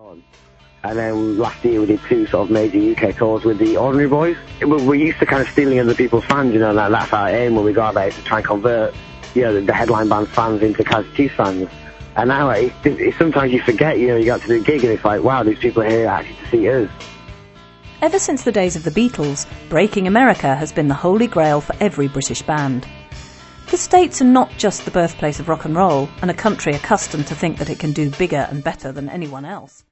And then last year we did 2 sort of major UK tours with the Ordinary Boys. We're used to kind of stealing other people's fans, and that's our aim when we go out there, to try and convert, the headline band's fans into Kaiser Chiefs fans. And now it's sometimes you forget, you got to do a gig and it's like, wow, these people are here actually to see us. Ever since the days of the Beatles, breaking America has been the holy grail for every British band. The States are not just the birthplace of rock and roll, and a country accustomed to think that it can do bigger and better than anyone else.